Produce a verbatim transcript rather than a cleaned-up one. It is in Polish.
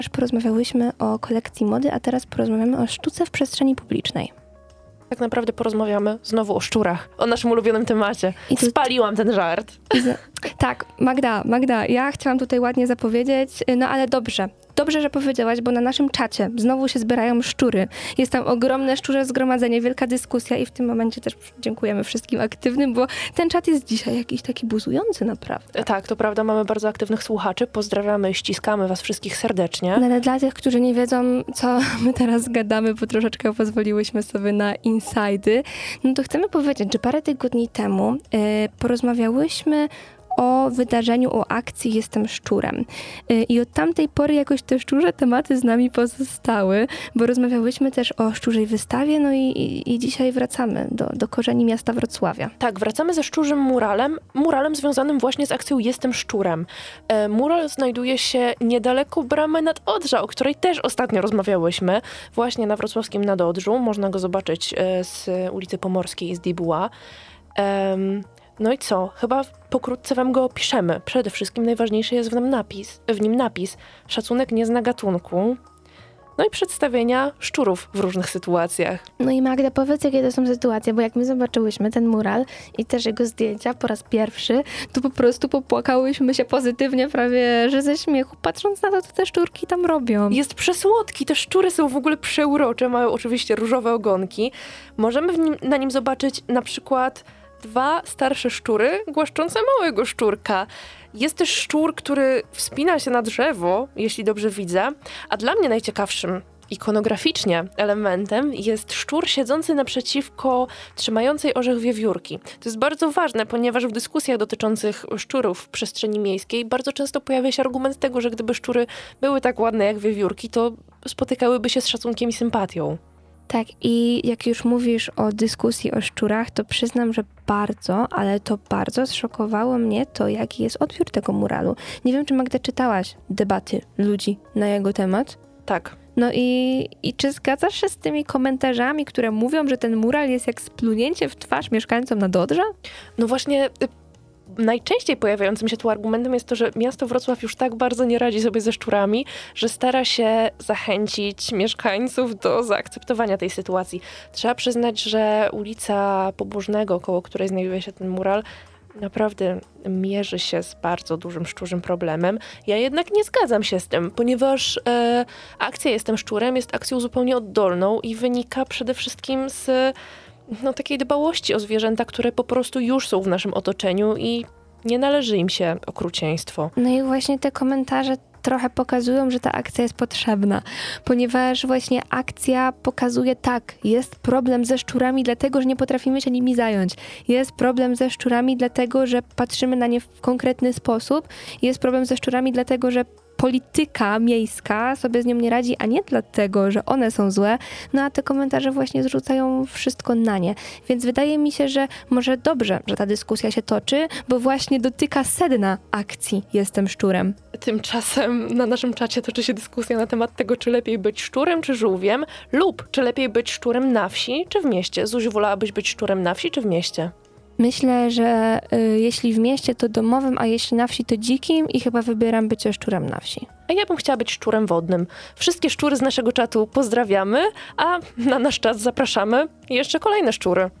Porozmawiałyśmy o kolekcji mody, a teraz porozmawiamy o sztuce w przestrzeni publicznej. Tak naprawdę porozmawiamy znowu o szczurach, o naszym ulubionym temacie. I tu... Spaliłam ten żart. Z... Tak, Magda, Magda, ja chciałam tutaj ładnie zapowiedzieć, no ale dobrze. Dobrze, że powiedziałaś, bo na naszym czacie znowu się zbierają szczury. Jest tam ogromne szczurze zgromadzenie, wielka dyskusja i w tym momencie też dziękujemy wszystkim aktywnym, bo ten czat jest dzisiaj jakiś taki buzujący naprawdę. Tak, to prawda, mamy bardzo aktywnych słuchaczy. Pozdrawiamy, ściskamy was wszystkich serdecznie. No, ale dla tych, którzy nie wiedzą, co my teraz gadamy, bo troszeczkę pozwoliłyśmy sobie na insajdy, no to chcemy powiedzieć, że parę tygodni temu yy, porozmawiałyśmy o wydarzeniu, o akcji Jestem szczurem. I od tamtej pory jakoś te szczurze tematy z nami pozostały, bo rozmawiałyśmy też o szczurzej wystawie, no i, i, i dzisiaj wracamy do, do korzeni miasta Wrocławia. Tak, wracamy ze szczurzym muralem, muralem związanym właśnie z akcją Jestem szczurem. E, mural znajduje się niedaleko bramy nad Odrza, o której też ostatnio rozmawiałyśmy, właśnie na wrocławskim Nadodrzu. Można go zobaczyć e, z ulicy Pomorskiej, z Dibuła. E, No i co? Chyba pokrótce wam go opiszemy. Przede wszystkim najważniejszy jest w nim napis, w nim napis szacunek nie zna gatunku, no i przedstawienia szczurów w różnych sytuacjach. No i Magda, powiedz, jakie to są sytuacje, bo jak my zobaczyłyśmy ten mural i też jego zdjęcia po raz pierwszy, to po prostu popłakałyśmy się pozytywnie prawie, że ze śmiechu, patrząc na to, co te szczurki tam robią. Jest przesłodki, te szczury są w ogóle przeurocze, mają oczywiście różowe ogonki. Możemy w nim, na nim zobaczyć na przykład dwa starsze szczury głaszczące małego szczurka. Jest też szczur, który wspina się na drzewo, jeśli dobrze widzę, a dla mnie najciekawszym ikonograficznie elementem jest szczur siedzący naprzeciwko trzymającej orzech wiewiórki. To jest bardzo ważne, ponieważ w dyskusjach dotyczących szczurów w przestrzeni miejskiej bardzo często pojawia się argument tego, że gdyby szczury były tak ładne jak wiewiórki, to spotykałyby się z szacunkiem i sympatią. Tak, i jak już mówisz o dyskusji o szczurach, to przyznam, że bardzo, ale to bardzo zszokowało mnie to, jaki jest odbiór tego muralu. Nie wiem, czy Magda czytałaś debaty ludzi na jego temat? Tak. No i, i czy zgadzasz się z tymi komentarzami, które mówią, że ten mural jest jak splunięcie w twarz mieszkańcom Nadodrza? No właśnie... Najczęściej pojawiającym się tu argumentem jest to, że miasto Wrocław już tak bardzo nie radzi sobie ze szczurami, że stara się zachęcić mieszkańców do zaakceptowania tej sytuacji. Trzeba przyznać, że ulica Pobożnego, koło której znajduje się ten mural, naprawdę mierzy się z bardzo dużym szczurzym problemem. Ja jednak nie zgadzam się z tym, ponieważ e, akcja Jestem szczurem jest akcją zupełnie oddolną i wynika przede wszystkim z no, takiej dbałości o zwierzęta, które po prostu już są w naszym otoczeniu i nie należy im się okrucieństwo. No i właśnie te komentarze trochę pokazują, że ta akcja jest potrzebna, ponieważ właśnie akcja pokazuje tak, jest problem ze szczurami, dlatego, że nie potrafimy się nimi zająć. Jest problem ze szczurami, dlatego, że patrzymy na nie w konkretny sposób. Jest problem ze szczurami, dlatego, że polityka miejska sobie z nią nie radzi, a nie dlatego, że one są złe, no a te komentarze właśnie zrzucają wszystko na nie. Więc wydaje mi się, że może dobrze, że ta dyskusja się toczy, bo właśnie dotyka sedna akcji Jestem szczurem. Tymczasem na naszym czacie toczy się dyskusja na temat tego, czy lepiej być szczurem czy żółwiem, lub czy lepiej być szczurem na wsi czy w mieście. Zuziu, wolałabyś być szczurem na wsi czy w mieście? Myślę, że y, jeśli w mieście to domowym, a jeśli na wsi to dzikim i chyba wybieram bycie szczurem na wsi. A ja bym chciała być szczurem wodnym. Wszystkie szczury z naszego czatu pozdrawiamy, a na nasz czat zapraszamy jeszcze kolejne szczury.